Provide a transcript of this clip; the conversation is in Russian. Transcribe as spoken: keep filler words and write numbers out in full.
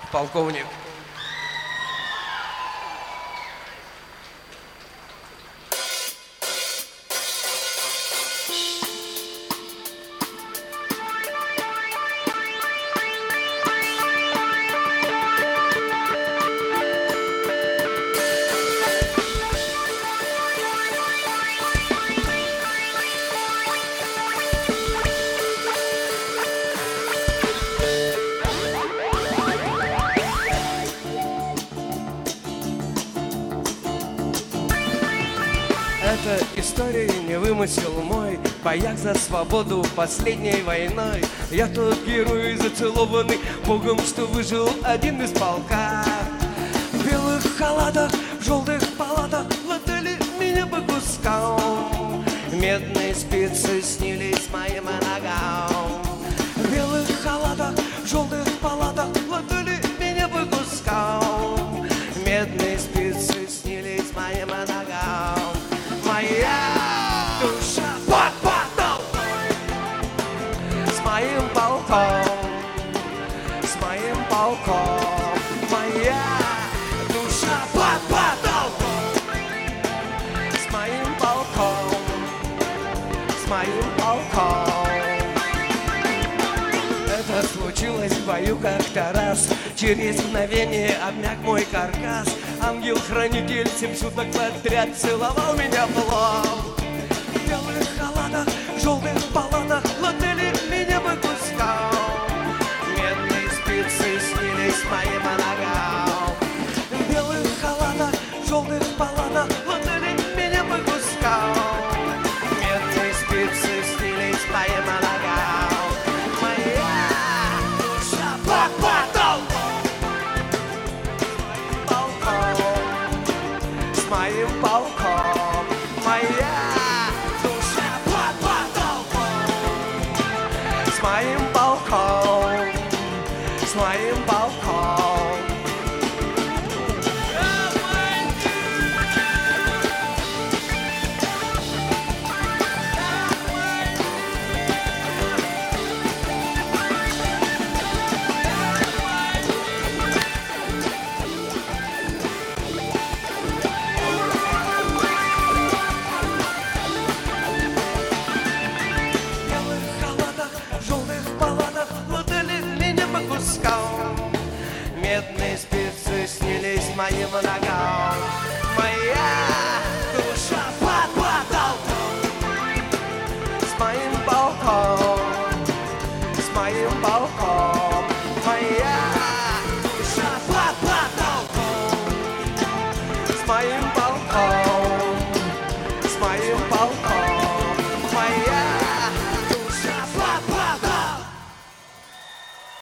полковник. Эта история не вымысел мой, в боях за свободу последней войной. Я тот герой зацелованный Богом, что выжил один из полка. В белых халатах, в желтых палатах латали меня по кускам. Медные спицы снились моим ногам. В белых халатах, в желтых палатах латали меня по кускам. Медные спицы снились моим ногам. Моя душа под потолком, с моим полком, с моим полком. Моя душа под потолком, с моим полком, с моим полком. Это случилось в бою как-то раз. Через мгновение обмяк мой каркас. Ангел-хранитель семь суток подряд целовал меня в лоб. В белых халатах, в желтых палатах латали меня по кускам. Медные спицы снились моим ногам. В белых халатах, в желтых палатах латали меня по кускам. Медные спицы снились моим ногам. Моя душа под потолком, с моим полком. Моя душа под потолком, с моим полком, с моим полком. Медные спицы снились моим ногам. Моя душа под потолком, с моим полком, с моим полком. Моя душа под потолком, с моим полком, с моим полком.